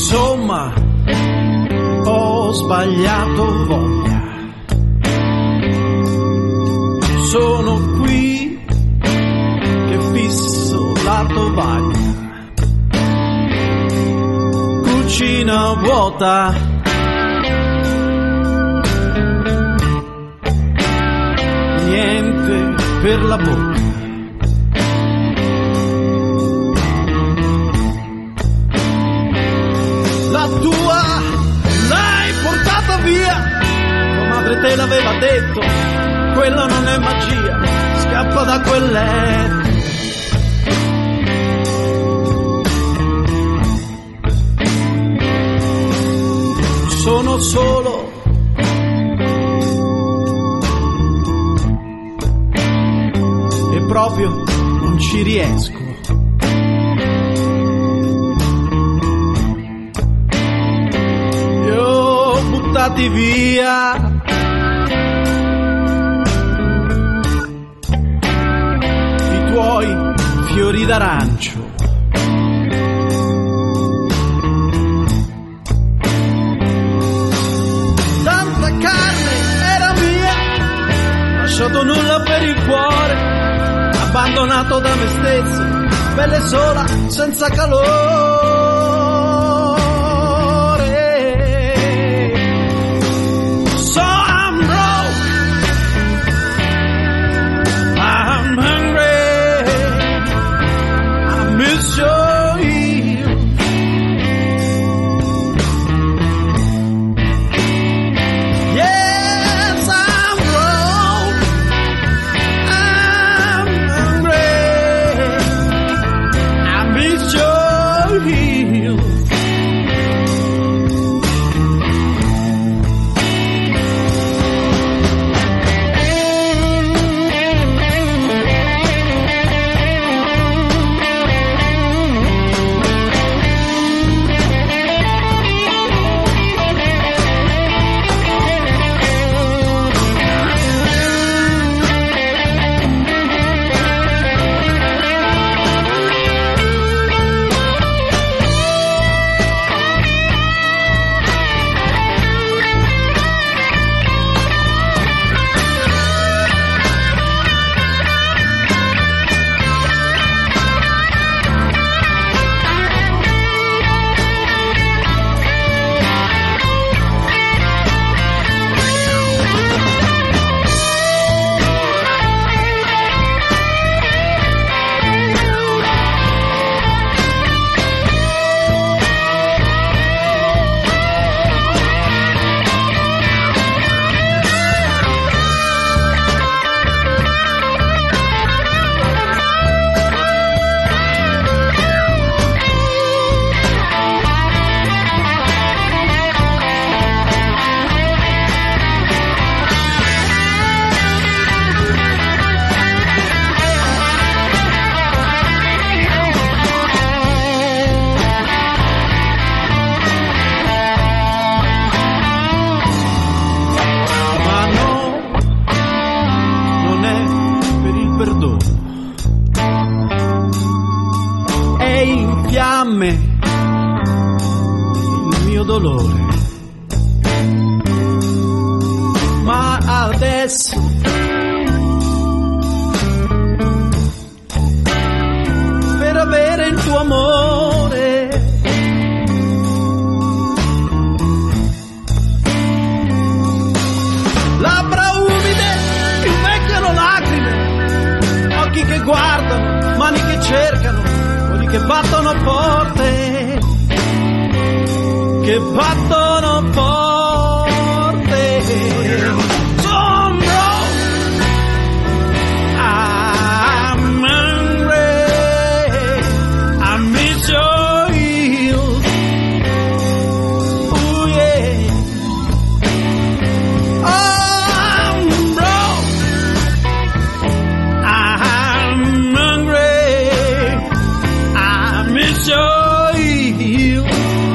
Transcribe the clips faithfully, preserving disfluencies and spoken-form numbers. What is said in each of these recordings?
Insomma, ho sbagliato voglia. Sono qui che fisso la tovaglia. Cucina vuota, niente per la bocca. La tua l'hai portata via, tua madre te l'aveva detto, quello non è magia, scappa da quel letto. Sono solo e proprio non ci riesco. Buttati via i tuoi fiori d'arancio. Tanta carne era mia, lasciato nulla per il cuore, abbandonato da me stesso, pelle sola senza calore. Il mio dolore, ma adesso per avere il tuo amore labbra umide invecchiano lacrime, occhi che guardano, mani che cercano, che battono forte, che battono forte. Sombro, I'm hungry, I miss your heels. Ooh yeah. I'm broke, I'm hungry, I miss your heels.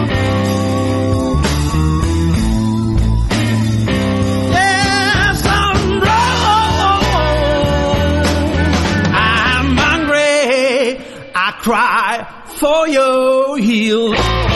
Yes, I'm broke, I'm hungry, I cry for your heels.